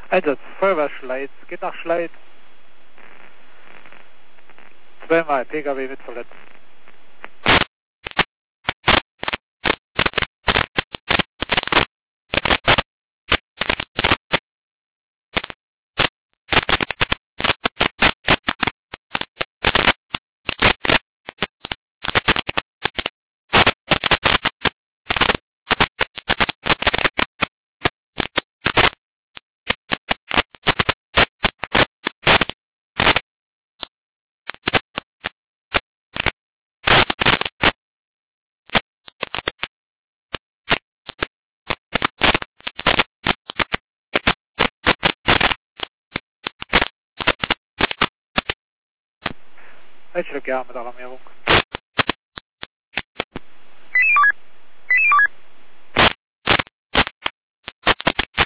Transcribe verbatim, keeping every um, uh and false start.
Einsatz, Feuerwehr Schleiz, geht nach Schleiz. Zweimal P K W mit Verletzten. Einschlag ja mit Alarmierung.